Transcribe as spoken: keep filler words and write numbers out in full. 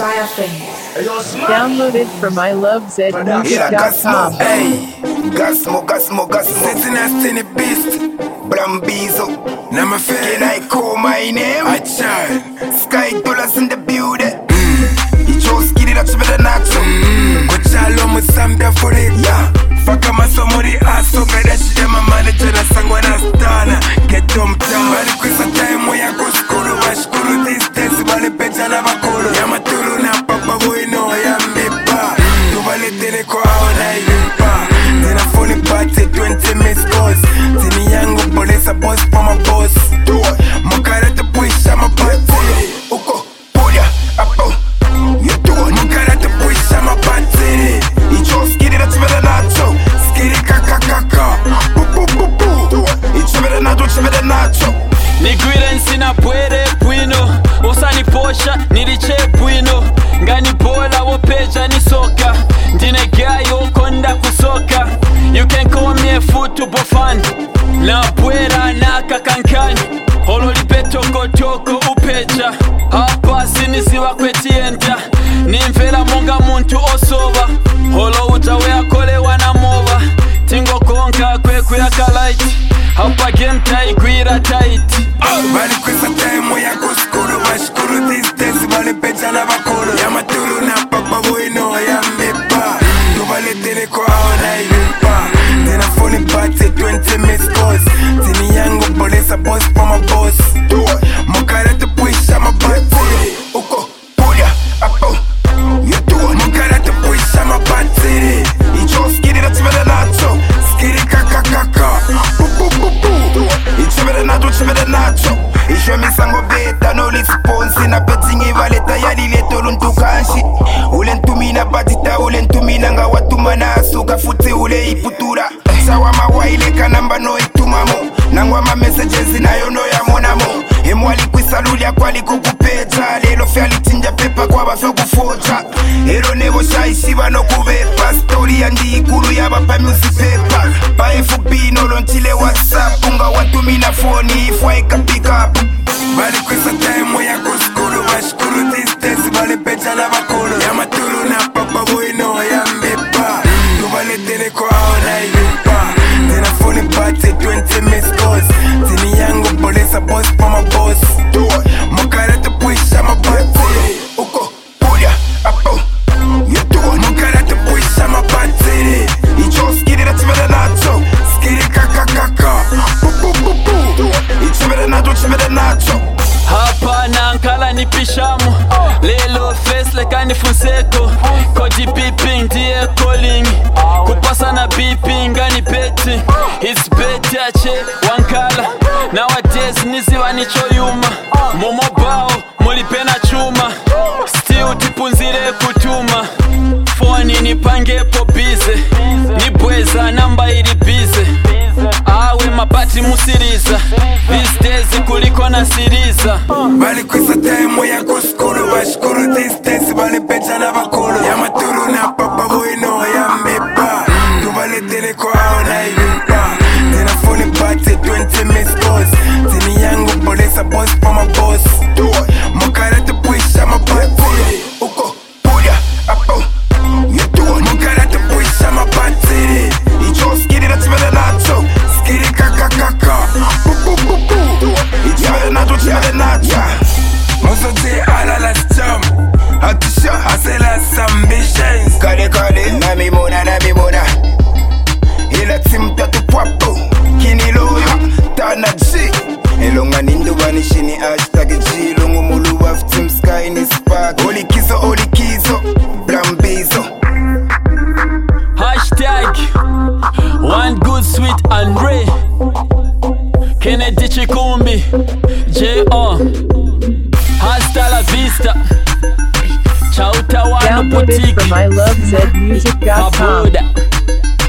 Fire things. Downloaded from I love zed music dot com. Hey, Gasmo, Gasmo, Gasmo. Sitting as in a beast. Brambizo. Nama can I call my name? I child. Sky dollars in the building. He chose Kitty that's better natural. But Chalo Musambia for it. Yeah. Faka masomori aso. Kada shide my manager na sangwana stana. Get them down. Bali kwisa time waya kuskuru. Bashkuru these days. Bali pecha na bakolo. Yamaturu na papa boy no yambipa. Tubale tele kwa aona ilimpa. Tena phone party twenty missed calls. Tini yangu polisa boss for my boss. Mukara te puisha my party. Uko puya apo. You do it. Mukara te puisha my party. Icho skiri that's better nacho. Skiri kaka kaka. Bu bu bu bu. Icho better nacho, icho better nacho. Nigwire nsina pwere bwino. Osani posha niliche bwino. Ngani bola wopeja ni soka. Ndine gayo konda kusoka. You can call me a football fan. Na bwera na kakankani. Holo lipeto kotoko upeja. Hapa sinisiwa kwetienda. Nimvela monga muntu osoba. Holo utawe akole wanamova. Tingo konka kwe kuya kalaiti. Hapa game taigwira tight. Bali kwisa time ya kuskuru. Bashkuru these days. Bali pecha na bakolo. Yamaturu na papa boy no yambipa. Tubale tele kwa aona ilimpa. Tena phone party twenty missed calls. Tini yangu polisa boss for my boss. Mukara te puisha my party. Uko puya apo. You do it. Mukara te puisha my party. Icho skiri that's better nacho. Skiri kaka kaka. Bu bu bu bu. Icho better nacho, icho better nacho. Isho misango beta no lisponsi. Na betting ivaleta yali leto luntukanshi. Ule ntumina batita ule ntumina nga watuma na asuka futi ule iputura. Sawa mawaile kanamba no itumamo. Nangwa ma messages nayo no ya monamo. Emwali kwisalulia kwali kukupecha. Lelo fyali tinja pepa kwa baso kufocha. Ero nebo shaishi bano kubepa. Story andi ikulu ya bapa music paper. Pa F B no lontile WhatsApp. Unga watumina phone ifwa eka pick up. Bali kwisa time ya kuskuru. Bashkuru these days. Bali pecha na bakolo. Yamaturu na papa boy no yambipa. Tubale tele kwa aona ilimpa. Tena phone party twenty missed calls. Tini yangu polisa boss for my boss. Mukara te puisha my party. Uko puya apo. You do it. Mukara te puisha my party. Icho skiri that's better nacho. Skiri kaka kaka. Bu bu bu bu. Icho better nacho, icho better nacho. Hapa na nkala ni pishamu. Lelo face leka ni fuseko. Kodi beeping diye calling. Kupasa na beeping ngani beti. It's beti ache wankala. Nowadays niziwa nicho yuma. Momo bao mulipena chuma. Still tipunzire kutuma. Phone nipange po bize. Nibweza namba iri bize. Awe mabati musiriza. These days kuliko na siriza. Bali kwisa time ya kuskuru. Bashkuru these days. Bali pecha na bakolo. Yamaturu na papa boy no yambipa. Tubale tele kwa aona ilimpa. Tena phone party twenty missed calls. Tini yangu polisa boss for my boss. Mukara te puisha my party. Uko puya apo. You do it. Mukara te puisha my party. Icho skiri that's better nacho. Skiri kaka kaka. Bu bu bu bu. Icho better nacho, icho better nacho. Muso te ala las jam. Atisha asela ambitions. Kale kale nami mona nami mona. Ila timta tu papo. Kini loyo tana G. Elonga nindu banishini hashtag G. Longo mulu waf team sky ni spark. Oli kizo oli kizo. Brambizo. Hashtag one good sweet and Ray. Kennedy Chikumbi. J O. Hasta la vista. Chauta wano Downloaded boutique. from I love zed music dot com. Pabuda.